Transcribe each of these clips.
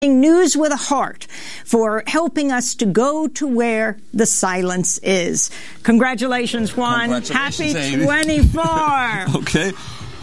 News with a Heart for helping us to go to where the silence is. Congratulations, Juan. Congratulations, Happy Amy. 24. Okay.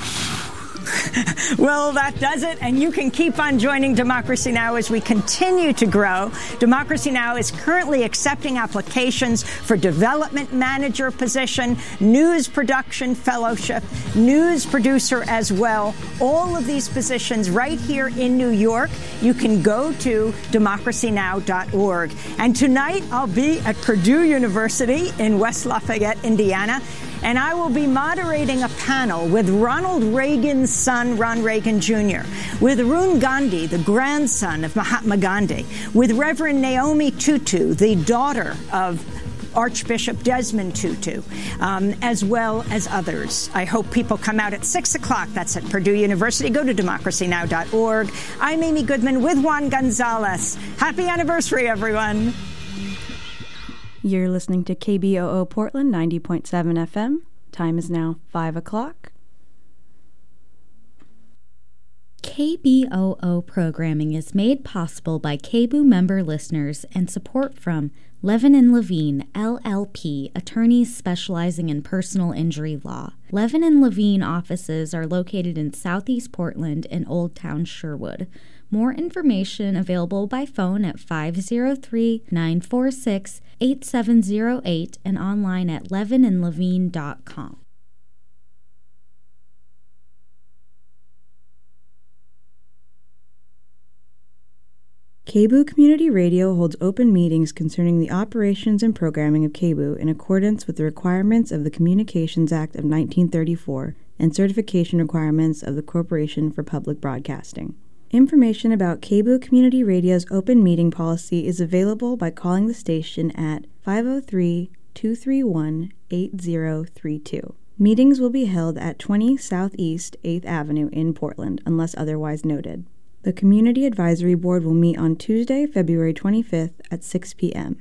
Well, that does it, and you can keep on joining Democracy Now! As we continue to grow. Democracy Now! Is currently accepting applications for development manager position, news production fellowship, news producer as well. All of these positions right here in New York. You can go to democracynow.org. And tonight I'll be at Purdue University in West Lafayette, Indiana. And I will be moderating a panel with Ronald Reagan's son, Ron Reagan Jr., with Arun Gandhi, the grandson of Mahatma Gandhi, with Reverend Naomi Tutu, the daughter of Archbishop Desmond Tutu, as well as others. I hope people come out at 6 o'clock. That's at Purdue University. Go to democracynow.org. I'm Amy Goodman with Juan Gonzalez. Happy anniversary, everyone. You're listening to KBOO Portland 90.7 FM. Time is now 5 o'clock. KBOO programming is made possible by KBOO member listeners and support from Levin and Levine, LLP, attorneys specializing in personal injury law. Levin and Levine offices are located in Southeast Portland and Old Town Sherwood. More information available by phone at 503-946-8708 and online at levinandlevine.com. KBOO Community Radio holds open meetings concerning the operations and programming of KBOO in accordance with the requirements of the Communications Act of 1934 and certification requirements of the Corporation for Public Broadcasting. Information about KBOO Community Radio's open meeting policy is available by calling the station at 503-231-8032. Meetings will be held at 20 Southeast 8th Avenue in Portland, unless otherwise noted. The Community Advisory Board will meet on Tuesday, February 25th at 6 p.m.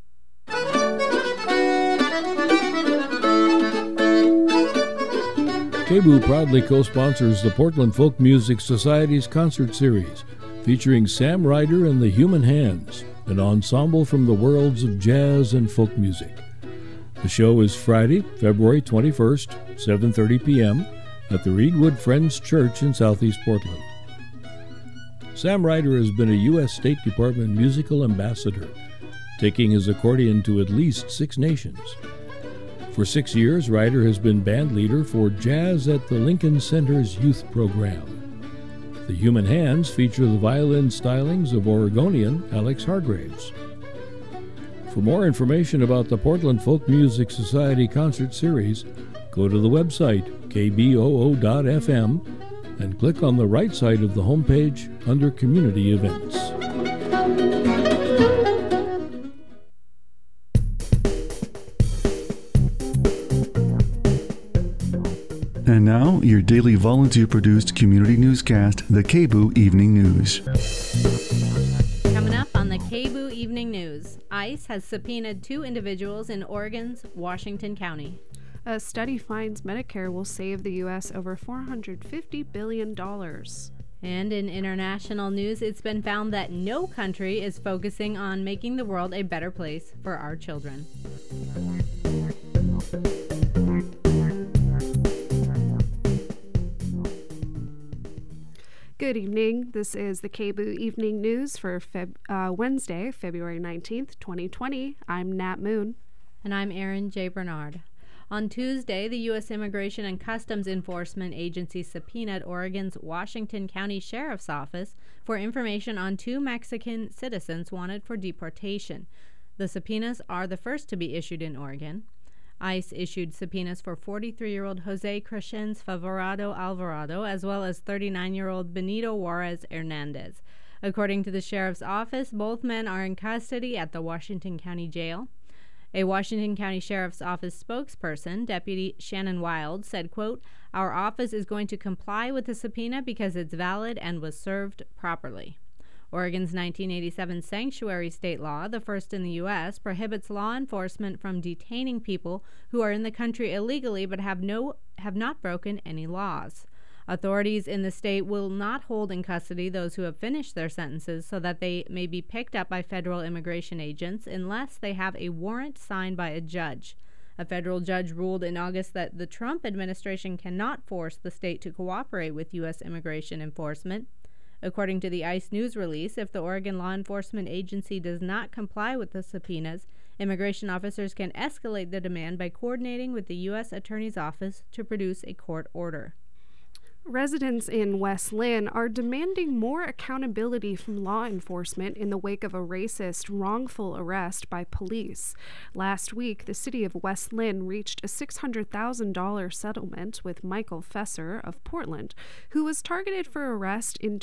KBOO proudly co-sponsors the Portland Folk Music Society's concert series, featuring Sam Ryder and the Human Hands, an ensemble from the worlds of jazz and folk music. The show is Friday, February 21st, 7:30 p.m. at the Reedwood Friends Church in Southeast Portland. Sam Ryder has been a U.S. State Department musical ambassador, taking his accordion to at least 6 nations. For 6 years, Ryder has been band leader for Jazz at the Lincoln Center's youth program. The Human Hands feature the violin stylings of Oregonian Alex Hargraves. For more information about the Portland Folk Music Society concert series, go to the website kboo.fm and click on the right side of the homepage under Community Events. And now, your daily volunteer-produced community newscast, the KBOO Evening News. Coming up on the KBOO Evening News, ICE has subpoenaed 2 individuals in Oregon's Washington County. A study finds Medicare will save the U.S. over $450 billion. And in international news, it's been found that no country is focusing on making the world a better place for our children. Good evening. This is the KBOO Evening News for Wednesday, February 19th, 2020. I'm Nat Moon. And I'm Erin J. Bernard. On Tuesday, the U.S. Immigration and Customs Enforcement Agency subpoenaed Oregon's Washington County Sheriff's Office for information on 2 Mexican citizens wanted for deportation. The subpoenas are the first to be issued in Oregon. ICE issued subpoenas for 43-year-old Jose Crescens Favorado Alvarado, as well as 39-year-old Benito Juarez Hernandez. According to the sheriff's office, both men are in custody at the Washington County Jail. A Washington County Sheriff's Office spokesperson, Deputy Shannon Wild, said, quote, "Our office is going to comply with the subpoena because it's valid and was served properly." Oregon's 1987 sanctuary state law, the first in the U.S., prohibits law enforcement from detaining people who are in the country illegally but have not broken any laws. Authorities in the state will not hold in custody those who have finished their sentences so that they may be picked up by federal immigration agents unless they have a warrant signed by a judge. A federal judge ruled in August that the Trump administration cannot force the state to cooperate with U.S. immigration enforcement. According to the ICE news release, if the Oregon Law Enforcement Agency does not comply with the subpoenas, immigration officers can escalate the demand by coordinating with the U.S. Attorney's Office to produce a court order. Residents in West Linn are demanding more accountability from law enforcement in the wake of a racist, wrongful arrest by police. Last week, the city of West Linn reached a $600,000 settlement with Michael Fesser of Portland, who was targeted for arrest in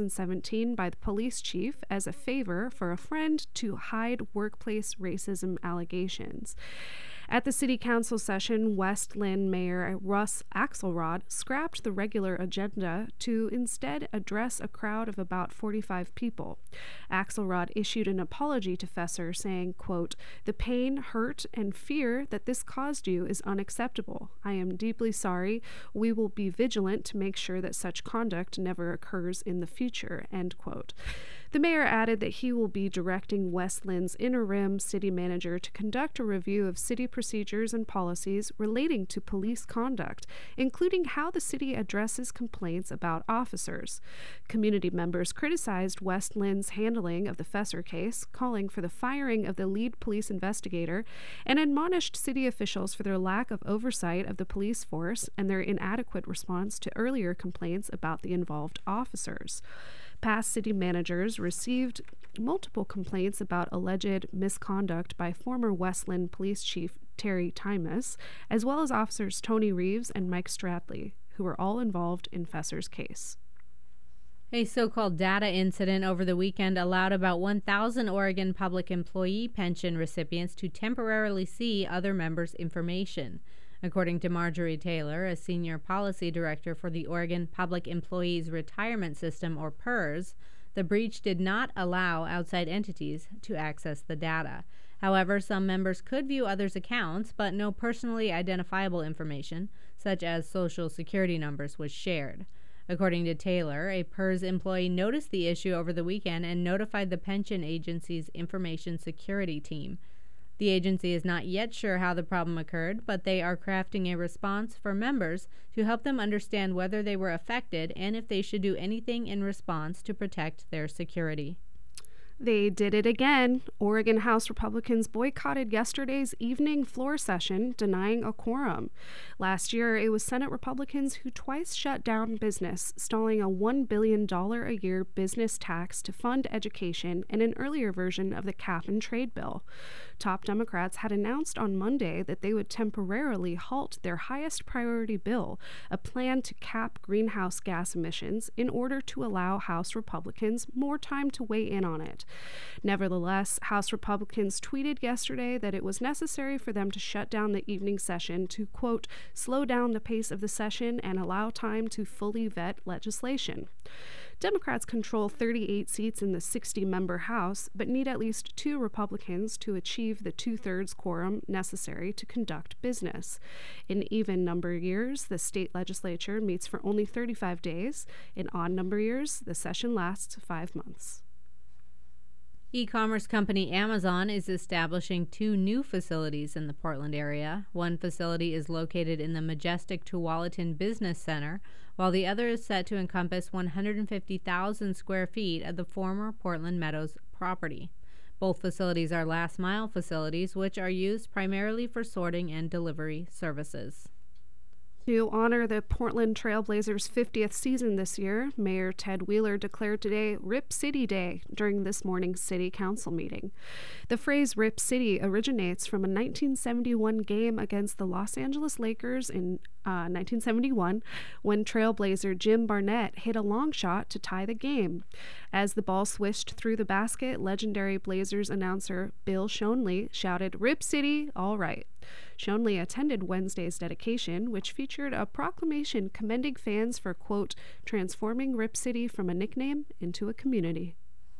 2017 by the police chief as a favor for a friend to hide workplace racism allegations. At the city council session, West Linn Mayor Russ Axelrod scrapped the regular agenda to instead address a crowd of about 45 people. Axelrod issued an apology to Fesser, saying, quote, "The pain, hurt, and fear that this caused you is unacceptable. I am deeply sorry. We will be vigilant to make sure that such conduct never occurs in the future," end quote. The mayor added that he will be directing West Linn's interim city manager to conduct a review of city procedures and policies relating to police conduct, including how the city addresses complaints about officers. Community members criticized West Linn's handling of the Fesser case, calling for the firing of the lead police investigator, and admonished city officials for their lack of oversight of the police force and their inadequate response to earlier complaints about the involved officers. Past city managers received multiple complaints about alleged misconduct by former West Linn Police Chief Terry Timas, as well as officers Tony Reeves and Mike Stradley, who were all involved in Fesser's case. A so-called data incident over the weekend allowed about 1,000 Oregon public employee pension recipients to temporarily see other members' information. According to Marjorie Taylor, a senior policy director for the Oregon Public Employees Retirement System, or PERS, the breach did not allow outside entities to access the data. However, some members could view others' accounts, but no personally identifiable information, such as social security numbers, was shared. According to Taylor, a PERS employee noticed the issue over the weekend and notified the pension agency's information security team. The agency is not yet sure how the problem occurred, but they are crafting a response for members to help them understand whether they were affected and if they should do anything in response to protect their security. They did it again. Oregon House Republicans boycotted yesterday's evening floor session, denying a quorum. Last year, it was Senate Republicans who twice shut down business, stalling a $1 billion a year business tax to fund education and an earlier version of the cap and trade bill. Top Democrats had announced on Monday that they would temporarily halt their highest priority bill, a plan to cap greenhouse gas emissions, in order to allow House Republicans more time to weigh in on it. Nevertheless, House Republicans tweeted yesterday that it was necessary for them to shut down the evening session to, quote, slow down the pace of the session and allow time to fully vet legislation. Democrats control 38 seats in the 60-member House, but need at least 2 Republicans to achieve the 2/3 quorum necessary to conduct business. In even-number years, the state legislature meets for only 35 days. In odd-number years, the session lasts 5 months. E-commerce company Amazon is establishing 2 new facilities in the Portland area. One facility is located in the majestic Tualatin Business Center, while the other is set to encompass 150,000 square feet of the former Portland Meadows property. Both facilities are last-mile facilities, which are used primarily for sorting and delivery services. To honor the Portland Trail Blazers' 50th season this year, Mayor Ted Wheeler declared today Rip City Day during this morning's city council meeting. The phrase Rip City originates from a 1971 game against the Los Angeles Lakers in 1971, when Trailblazer Jim Barnett hit a long shot to tie the game. As the ball swished through the basket, legendary Blazers announcer Bill Shonley shouted, "Rip City, all right." Shonley attended Wednesday's dedication, which featured a proclamation commending fans for, quote, transforming Rip City from a nickname into a community.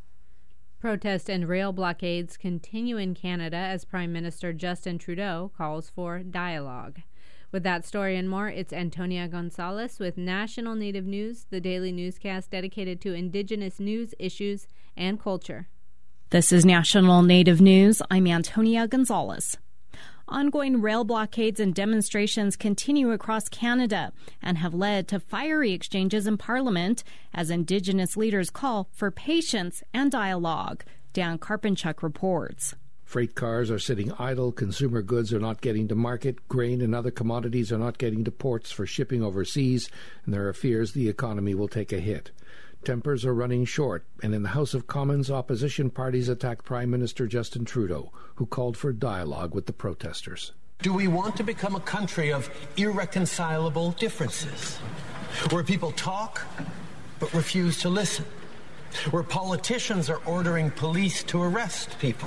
Protest and rail blockades continue in Canada as Prime Minister Justin Trudeau calls for dialogue. With that story and more, it's Antonia Gonzalez with National Native News, the daily newscast dedicated to Indigenous news, issues, and culture. This is National Native News. I'm Antonia Gonzalez. Ongoing rail blockades and demonstrations continue across Canada and have led to fiery exchanges in Parliament as Indigenous leaders call for patience and dialogue. Dan Karpenchuk reports. Freight cars are sitting idle, consumer goods are not getting to market, grain and other commodities are not getting to ports for shipping overseas, and there are fears the economy will take a hit. Tempers are running short, and in the House of Commons, opposition parties attacked Prime Minister Justin Trudeau, who called for dialogue with the protesters. Do we want to become a country of irreconcilable differences, where people talk but refuse to listen, where politicians are ordering police to arrest people?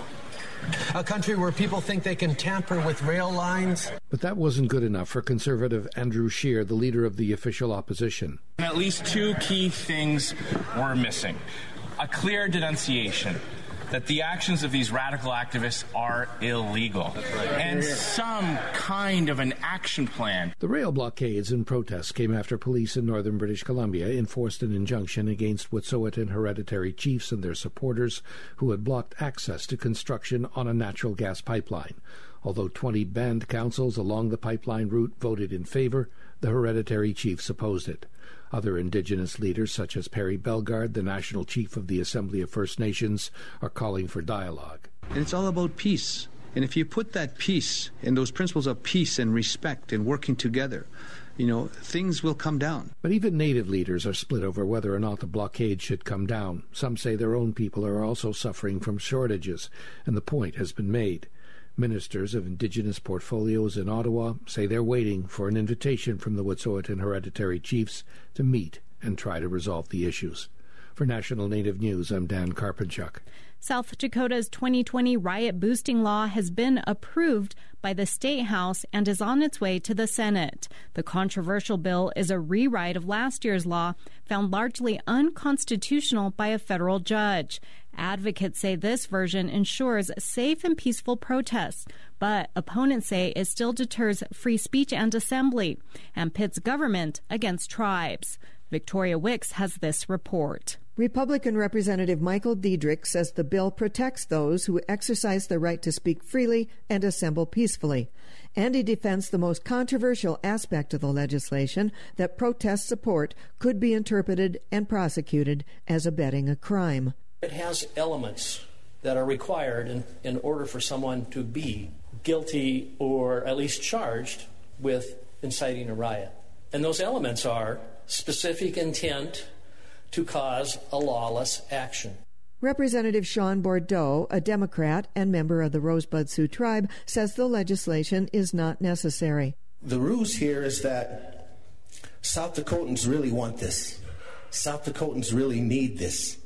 A country where people think they can tamper with rail lines? But that wasn't good enough for Conservative Andrew Scheer, the leader of the official opposition. At least two key things were missing. A clear denunciation that the actions of these radical activists are illegal, and some kind of an action plan. The rail blockades and protests came after police in northern British Columbia enforced an injunction against Wet'suwet'en hereditary chiefs and their supporters who had blocked access to construction on a natural gas pipeline. Although 20 band councils along the pipeline route voted in favor, the hereditary chiefs opposed it. Other Indigenous leaders, such as Perry Bellegarde, the national chief of the Assembly of First Nations, are calling for dialogue. And it's all about peace. And if you put that peace and those principles of peace and respect and working together, things will come down. But even Native leaders are split over whether or not the blockade should come down. Some say their own people are also suffering from shortages, and the point has been made. Ministers of Indigenous portfolios in Ottawa say they're waiting for an invitation from the Wet'suwet'en hereditary chiefs to meet and try to resolve the issues. For National Native News, I'm Dan Karpenchuk. South Dakota's 2020 riot-boosting law has been approved by the State House and is on its way to the Senate. The controversial bill is a rewrite of last year's law, found largely unconstitutional by a federal judge. Advocates say this version ensures safe and peaceful protests, but opponents say it still deters free speech and assembly and pits government against tribes. Victoria Wicks has this report. Republican Representative Michael Diedrich says the bill protects those who exercise their right to speak freely and assemble peacefully. And he defends the most controversial aspect of the legislation, that protest support could be interpreted and prosecuted as abetting a crime. It has elements that are required in order for someone to be guilty or at least charged with inciting a riot. And those elements are specific intent to cause a lawless action. Representative Sean Bordeaux, a Democrat and member of the Rosebud Sioux tribe, says the legislation is not necessary. The ruse here is that South Dakotans really want this. South Dakotans really need this.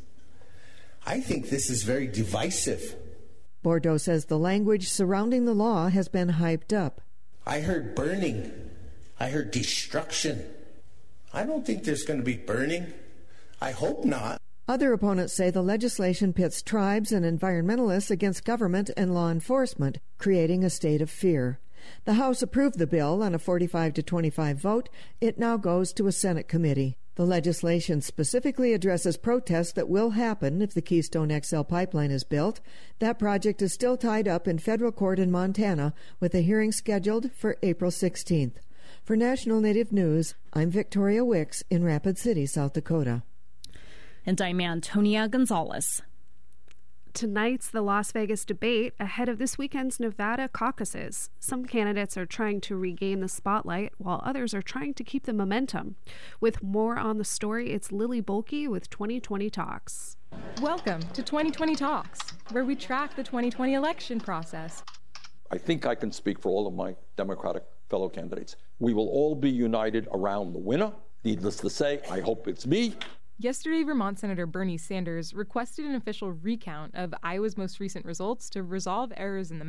I think this is very divisive. Bordeaux says the language surrounding the law has been hyped up. I heard burning. I heard destruction. I don't think there's going to be burning. I hope not. Other opponents say the legislation pits tribes and environmentalists against government and law enforcement, creating a state of fear. The House approved the bill on a 45-25 vote. It now goes to a Senate committee. The legislation specifically addresses protests that will happen if the Keystone XL pipeline is built. That project is still tied up in federal court in Montana, with a hearing scheduled for April 16th. For National Native News, I'm Victoria Wicks in Rapid City, South Dakota. And I'm Antonia Gonzalez. Tonight's the Las Vegas debate ahead of this weekend's Nevada caucuses. Some candidates are trying to regain the spotlight, while others are trying to keep the momentum. With more on the story, it's Lily Bolke with 2020 Talks. Welcome to 2020 Talks, where we track the 2020 election process. I think I can speak for all of my Democratic fellow candidates. We will all be united around the winner. Needless to say, I hope it's me. Yesterday, Vermont Senator Bernie Sanders requested an official recount of Iowa's most recent results to resolve errors in the math.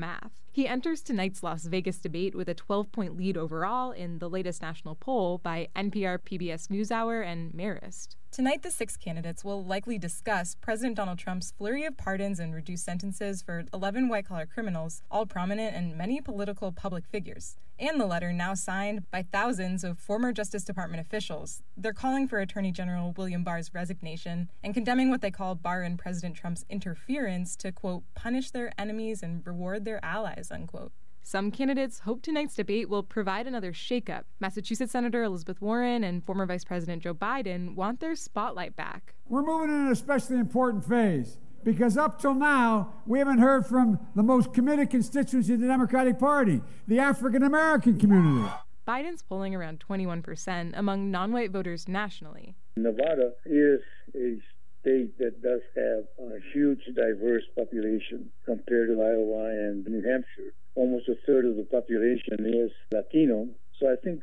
He enters tonight's Las Vegas debate with a 12-point lead overall in the latest national poll by NPR, PBS NewsHour, and Marist. Tonight, the 6 candidates will likely discuss President Donald Trump's flurry of pardons and reduced sentences for 11 white-collar criminals, all prominent and many political public figures, and the letter now signed by thousands of former Justice Department officials. They're calling for Attorney General William Barr's resignation and condemning what they call Barr and President Trump's interference to, quote, punish their enemies and reward their allies, unquote. Some candidates hope tonight's debate will provide another shakeup. Massachusetts Senator Elizabeth Warren and former Vice President Joe Biden want their spotlight back. We're moving in an especially important phase because up till now, we haven't heard from the most committed constituency of the Democratic Party, the African American community. Biden's polling around 21% among non-white voters nationally. Nevada is a state that does have a huge diverse population compared to Iowa and New Hampshire. Almost a third of the population is Latino. So I think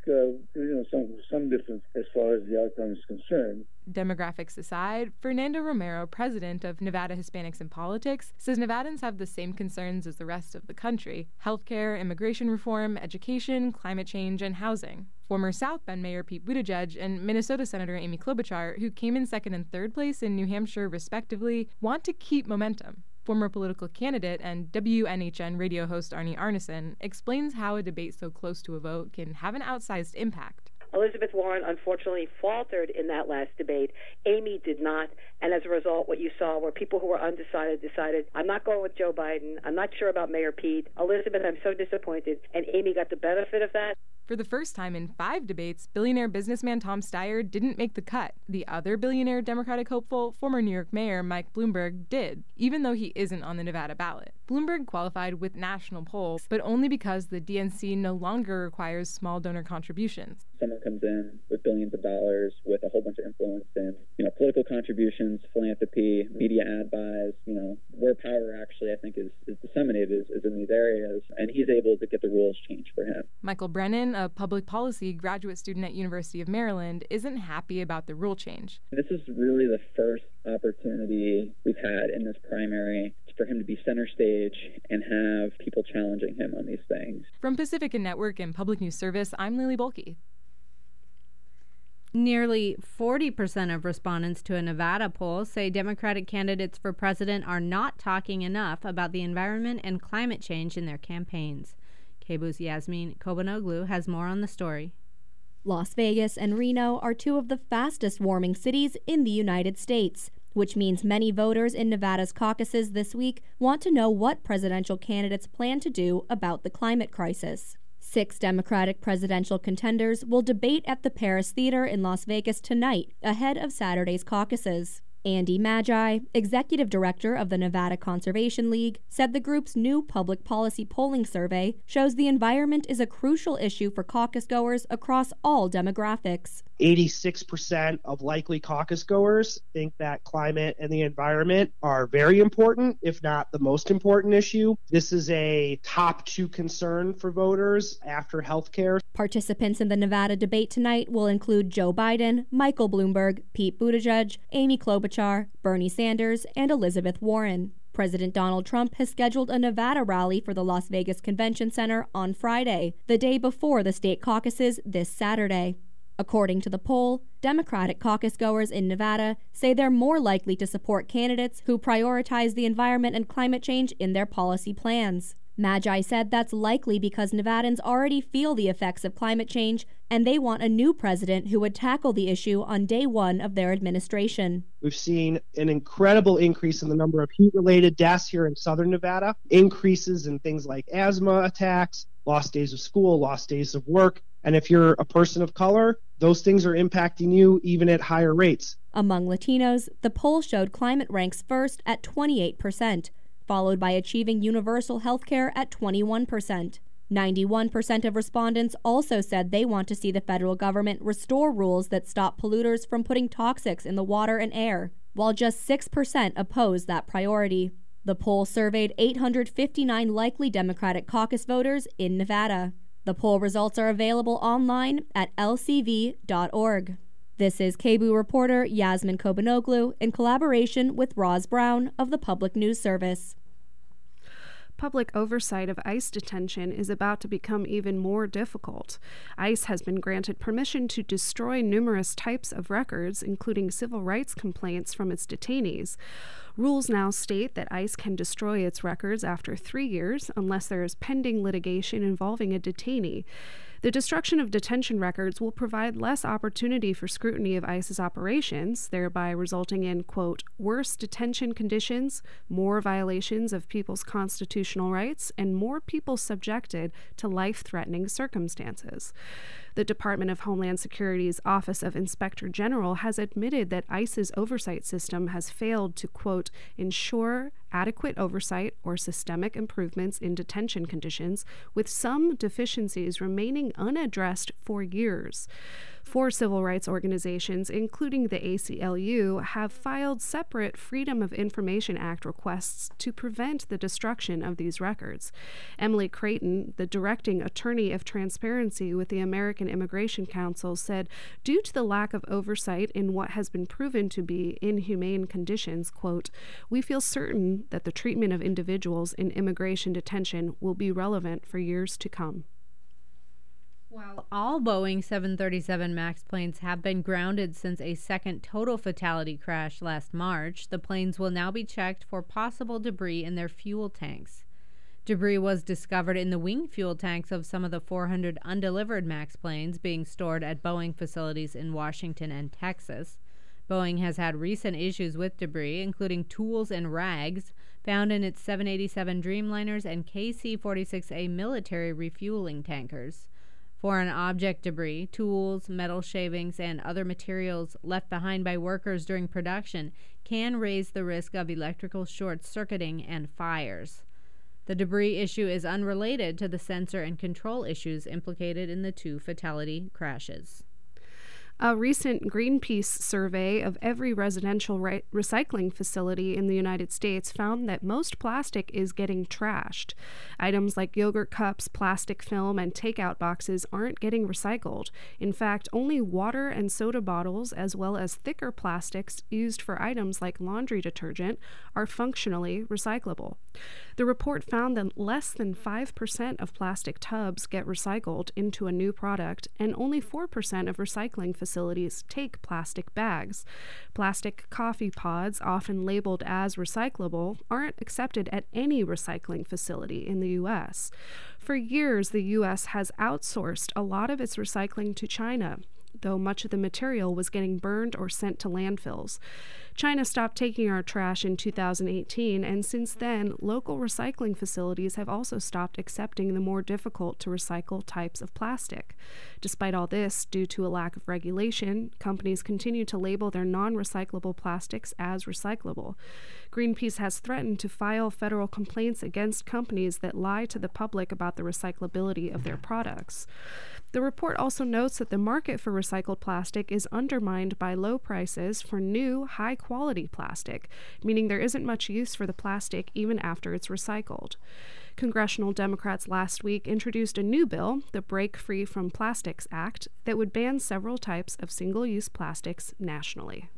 some difference as far as the outcome is concerned. Demographics aside, Fernando Romero, president of Nevada Hispanics in Politics, says Nevadans have the same concerns as the rest of the country: healthcare, immigration reform, education, climate change, and housing. Former South Bend Mayor Pete Buttigieg and Minnesota Senator Amy Klobuchar, who came in second and third place in New Hampshire respectively, want to keep momentum. Former political candidate and WNHN radio host Arnie Arneson explains how a debate so close to a vote can have an outsized impact. Elizabeth Warren unfortunately faltered in that last debate. Amy did not, and as a result, what you saw were people who were undecided decided, I'm not going with Joe Biden, I'm not sure about Mayor Pete. Elizabeth, I'm so disappointed, and Amy got the benefit of that. For the first time in 5 debates, billionaire businessman Tom Steyer didn't make the cut. The other billionaire Democratic hopeful, former New York Mayor Mike Bloomberg, did, even though he isn't on the Nevada ballot. Bloomberg qualified with national polls, but only because the DNC no longer requires small donor contributions. Someone comes in with billions of dollars with a whole bunch of influence in, political contributions, philanthropy, media ad buys, where power actually, I think, is disseminated is in these areas, and he's able to get the rules changed for him. Michael Brennan, a public policy graduate student at University of Maryland, isn't happy about the rule change. This is really the first opportunity we've had in this primary for him to be center stage and have people challenging him on these things. From Pacifica Network and Public News Service, I'm Lily Bolke. Nearly 40% of respondents to a Nevada poll say Democratic candidates for president are not talking enough about the environment and climate change in their campaigns. KBOO's Yasmin Kobanoglu has more on the story. Las Vegas and Reno are 2 of the fastest warming cities in the United States, which means many voters in Nevada's caucuses this week want to know what presidential candidates plan to do about the climate crisis. 6 Democratic presidential contenders will debate at the Paris Theater in Las Vegas tonight, ahead of Saturday's caucuses. Andy Magi, executive director of the Nevada Conservation League, said the group's new public policy polling survey shows the environment is a crucial issue for caucus goers across all demographics. 86% of likely caucus goers think that climate and the environment are very important, if not the most important issue. This is a top 2 concern for voters after healthcare. Participants in the Nevada debate tonight will include Joe Biden, Michael Bloomberg, Pete Buttigieg, Amy Klobuchar, Bernie Sanders, and Elizabeth Warren. President Donald Trump has scheduled a Nevada rally for the Las Vegas Convention Center on Friday, the day before the state caucuses this Saturday. According to the poll, Democratic caucus goers in Nevada say they're more likely to support candidates who prioritize the environment and climate change in their policy plans. Magi said that's likely because Nevadans already feel the effects of climate change, and they want a new president who would tackle the issue on day 1 of their administration. We've seen an incredible increase in the number of heat-related deaths here in southern Nevada, increases in things like asthma attacks, lost days of school, lost days of work. And if you're a person of color, those things are impacting you even at higher rates. Among Latinos, the poll showed climate ranks first at 28%, followed by achieving universal health care at 21%. 91% of respondents also said they want to see the federal government restore rules that stop polluters from putting toxics in the water and air, while just 6% oppose that priority. The poll surveyed 859 likely Democratic caucus voters in Nevada. The poll results are available online at lcv.org. This is KBOO reporter Yasmin Kobanoglu in collaboration with Roz Brown of the Public News Service. public oversight of ICE detention is about to become even more difficult. ICE has been granted permission to destroy numerous types of records, including civil rights complaints from its detainees. Rules now state that ICE can destroy its records after 3 years unless there is pending litigation involving a detainee. The destruction of detention records will provide less opportunity for scrutiny of ICE's operations, thereby resulting in, quote, worse detention conditions, more violations of people's constitutional rights, and more people subjected to life-threatening circumstances. The Department of Homeland Security's Office of Inspector General has admitted that ICE's oversight system has failed to, quote, ensure adequate oversight or systemic improvements in detention conditions, with some deficiencies remaining unaddressed for years. 4 civil rights organizations, including the ACLU, have filed separate Freedom of Information Act requests to prevent the destruction of these records. Emily Creighton, the directing attorney of transparency with the American Immigration Council, said, due to the lack of oversight in what has been proven to be inhumane conditions, quote, we feel certain that the treatment of individuals in immigration detention will be relevant for years to come. While all Boeing 737 MAX planes have been grounded since a second total fatality crash last March, the planes will now be checked for possible debris in their fuel tanks. Debris was discovered in the wing fuel tanks of some of the 400 undelivered MAX planes being stored at Boeing facilities in Washington and Texas. Boeing has had recent issues with debris, including tools and rags found in its 787 Dreamliners and KC-46A military refueling tankers. Foreign object debris, tools, metal shavings, and other materials left behind by workers during production can raise the risk of electrical short-circuiting and fires. The debris issue is unrelated to the sensor and control issues implicated in the 2 fatality crashes. A recent Greenpeace survey of every residential recycling facility in the United States found that most plastic is getting trashed. Items like yogurt cups, plastic film, and takeout boxes aren't getting recycled. In fact, only water and soda bottles, as well as thicker plastics used for items like laundry detergent, are functionally recyclable. The report found that less than 5% of plastic tubs get recycled into a new product, and only 4% of recycling facilities take plastic bags. Plastic coffee pods, often labeled as recyclable, aren't accepted at any recycling facility in the U.S. For years, the U.S. has outsourced a lot of its recycling to China, though much of the material was getting burned or sent to landfills. China stopped taking our trash in 2018, and since then, local recycling facilities have also stopped accepting the more difficult to recycle types of plastic. Despite all this, due to a lack of regulation, companies continue to label their non-recyclable plastics as recyclable. Greenpeace has threatened to file federal complaints against companies that lie to the public about the recyclability of their products. The report also notes that the market for recycled plastic is undermined by low prices for new, high-quality plastic, meaning there isn't much use for the plastic even after it's recycled. Congressional Democrats last week introduced a new bill, the Break Free from Plastics Act, that would ban several types of single-use plastics nationally.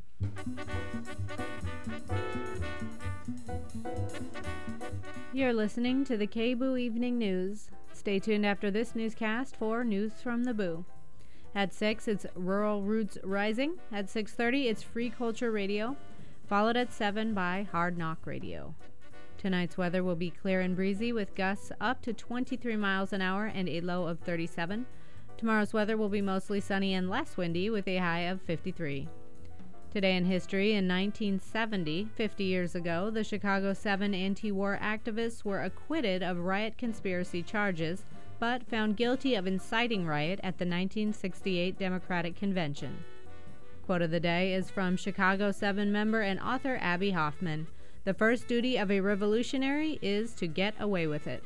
You're listening to the KBOO Evening News. Stay tuned after this newscast for News from the Boo. At 6, it's Rural Roots Rising. At 6:30, it's Free Culture Radio, followed at 7 by Hard Knock Radio. Tonight's weather will be clear and breezy with gusts up to 23 miles an hour and a low of 37. Tomorrow's weather will be mostly sunny and less windy with a high of 53. Today in history, in 1970, 50 years ago, the Chicago 7 anti-war activists were acquitted of riot conspiracy charges, but found guilty of inciting riot at the 1968 Democratic Convention. Quote of the day is from Chicago 7 member and author Abby Hoffman. The first duty of a revolutionary is to get away with it.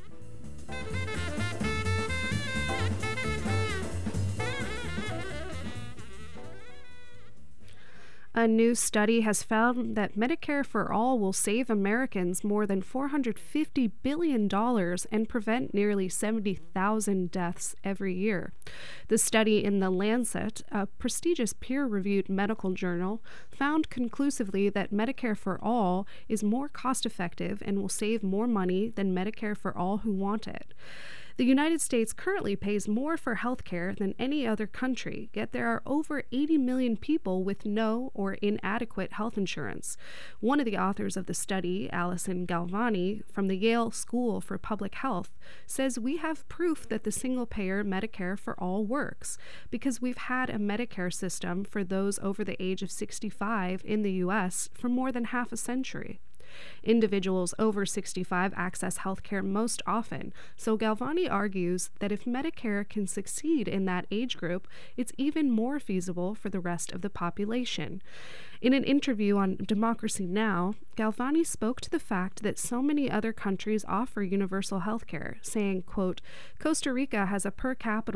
A new study has found that Medicare for All will save Americans more than $450 billion and prevent nearly 70,000 deaths every year. The study in The Lancet, a prestigious peer-reviewed medical journal, found conclusively that Medicare for All is more cost-effective and will save more money than Medicare for All who want it. The United States currently pays more for health care than any other country, yet there are over 80 million people with no or inadequate health insurance. One of the authors of the study, Allison Galvani, from the Yale School for Public Health, says we have proof that the single-payer Medicare for All works because we've had a Medicare system for those over the age of 65 in the U.S. for more than half a century. Individuals over 65 access health care most often, so Galvani argues that if Medicare can succeed in that age group, it's even more feasible for the rest of the population. In an interview on Democracy Now!, Galvani spoke to the fact that so many other countries offer universal health care, saying, quote, Costa Rica has a per capita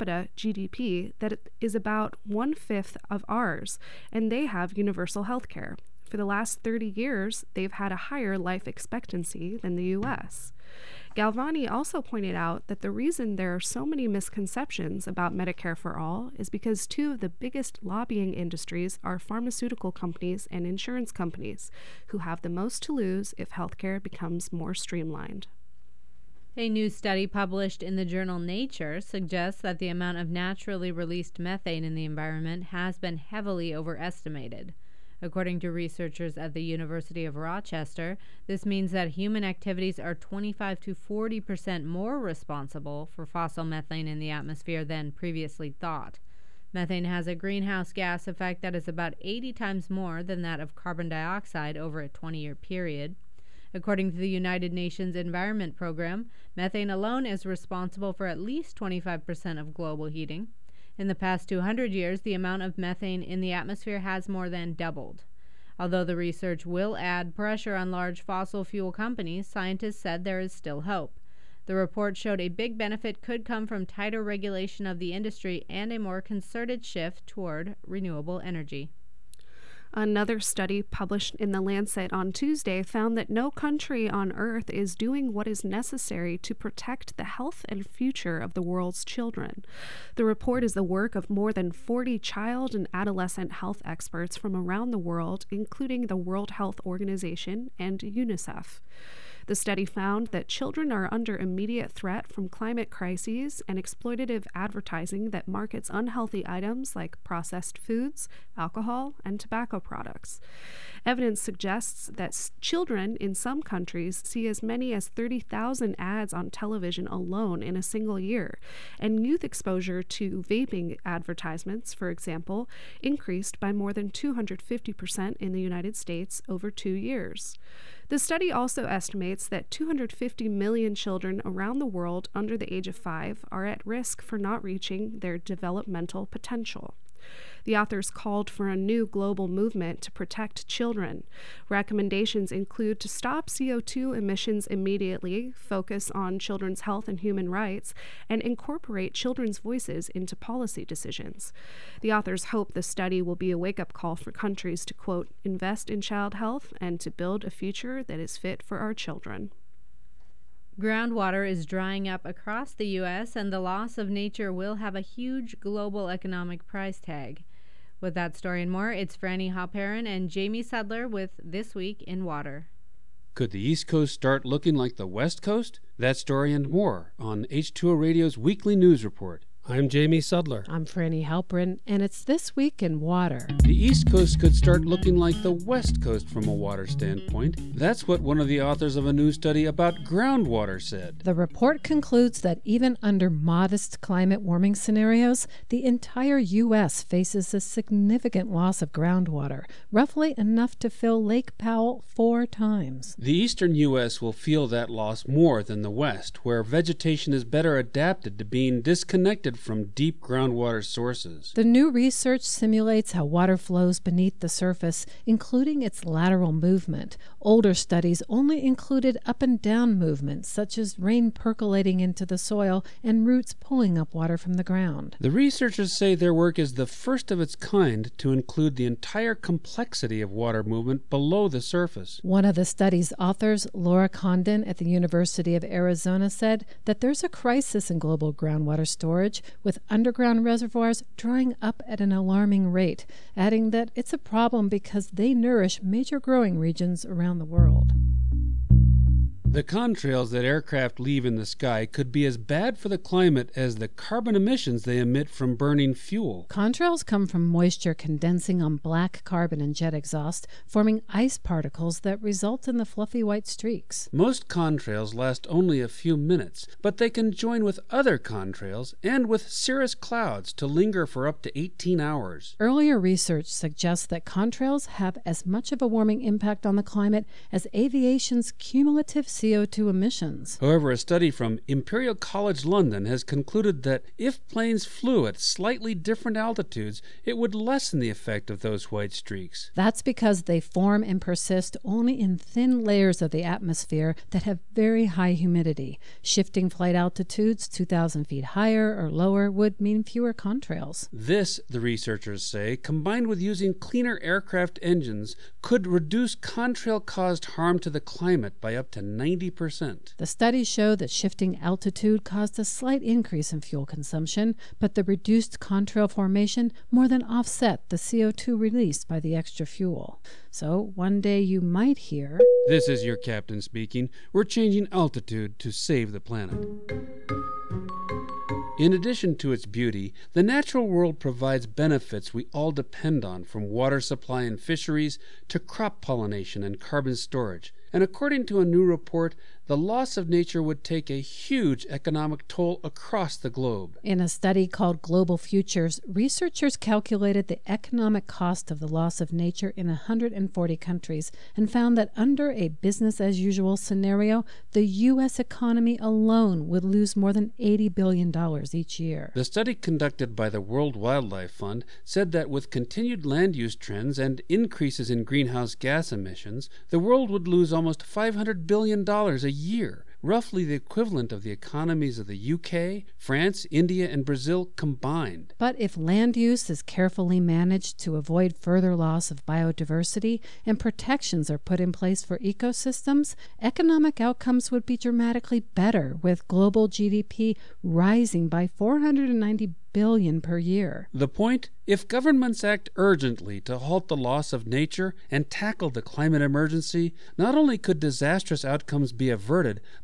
GDP that is about 1/5 of ours, and they have universal health care. For the last 30 years, they've had a higher life expectancy than the U.S. Galvani also pointed out that the reason there are so many misconceptions about Medicare for All is because two of the biggest lobbying industries are pharmaceutical companies and insurance companies, who have the most to lose if healthcare becomes more streamlined. A new study published in the journal Nature suggests that the amount of naturally released methane in the environment has been heavily overestimated. According to researchers at the University of Rochester, this means that human activities are 25 to 40% more responsible for fossil methane in the atmosphere than previously thought. Methane has a greenhouse gas effect that is about 80 times more than that of carbon dioxide over a 20-year period. According to the United Nations Environment Program, methane alone is responsible for at least 25% of global heating. In the past 200 years, the amount of methane in the atmosphere has more than doubled. Although the research will add pressure on large fossil fuel companies, scientists said there is still hope. The report showed a big benefit could come from tighter regulation of the industry and a more concerted shift toward renewable energy. Another study published in The Lancet on Tuesday found that no country on Earth is doing what is necessary to protect the health and future of the world's children. The report is the work of more than 40 child and adolescent health experts from around the world, including the World Health Organization and UNICEF. The study found that children are under immediate threat from climate crises and exploitative advertising that markets unhealthy items like processed foods, alcohol, and tobacco products. Evidence suggests that children in some countries see as many as 30,000 ads on television alone in a single year, and youth exposure to vaping advertisements, for example, increased by more than 250% in the United States over 2 years. The study also estimates that 250 million children around the world under the age of 5 are at risk for not reaching their developmental potential. The authors called for a new global movement to protect children. Recommendations include to stop CO2 emissions immediately, focus on children's health and human rights, and incorporate children's voices into policy decisions. The authors hope the study will be a wake-up call for countries to, quote, invest in child health and to build a future that is fit for our children. Groundwater is drying up across the U.S., and the loss of nature will have a huge global economic price tag. With that story and more, it's Franny Halperin and Jamie Sudler with This Week in Water. Could the East Coast start looking like the West Coast? That story and more on H2O Radio's Weekly News Report. I'm Jamie Sudler. I'm Franny Halperin, and it's This Week in Water. The East Coast could start looking like the West Coast from a water standpoint. That's what one of the authors of a new study about groundwater said. The report concludes that even under modest climate warming scenarios, the entire U.S. faces a significant loss of groundwater, roughly enough to fill Lake Powell 4 times. The eastern U.S. will feel that loss more than the West, where vegetation is better adapted to being disconnected removed from deep groundwater sources. The new research simulates how water flows beneath the surface, including its lateral movement. Older studies only included up and down movements, such as rain percolating into the soil and roots pulling up water from the ground. The researchers say their work is the first of its kind to include the entire complexity of water movement below the surface. One of the study's authors, Laura Condon at the University of Arizona, said that there's a crisis in global groundwater storage, with underground reservoirs drying up at an alarming rate, adding that it's a problem because they nourish major growing regions around the world. The contrails that aircraft leave in the sky could be as bad for the climate as the carbon emissions they emit from burning fuel. Contrails come from moisture condensing on black carbon and jet exhaust, forming ice particles that result in the fluffy white streaks. Most contrails last only a few minutes, but they can join with other contrails and with cirrus clouds to linger for up to 18 hours. Earlier research suggests that contrails have as much of a warming impact on the climate as aviation's cumulative CO2 emissions. However, a study from Imperial College London has concluded that if planes flew at slightly different altitudes, it would lessen the effect of those white streaks. That's because they form and persist only in thin layers of the atmosphere that have very high humidity. Shifting flight altitudes 2,000 feet higher or lower would mean fewer contrails. This, the researchers say, combined with using cleaner aircraft engines, could reduce contrail-caused harm to the climate by up to 90%. The studies show that shifting altitude caused a slight increase in fuel consumption, but the reduced contrail formation more than offset the CO2 released by the extra fuel. So one day you might hear, "This is your captain speaking. We're changing altitude to save the planet." In addition to its beauty, the natural world provides benefits we all depend on, from water supply and fisheries to crop pollination and carbon storage. And according to a new report, the loss of nature would take a huge economic toll across the globe. In a study called Global Futures, researchers calculated the economic cost of the loss of nature in 140 countries and found that under a business-as-usual scenario, the U.S. economy alone would lose more than $80 billion each year. The study conducted by the World Wildlife Fund said that with continued land use trends and increases in greenhouse gas emissions, the world would lose almost $500 billion a year, roughly the equivalent of the economies of the UK, France, India, and Brazil combined. But if land use is carefully managed to avoid further loss of biodiversity and protections are put in place for ecosystems, economic outcomes would be dramatically better, with global GDP rising by $490 billion per year. The point? If governments act urgently to halt the loss of nature and tackle the climate emergency, not only could disastrous outcomes be averted,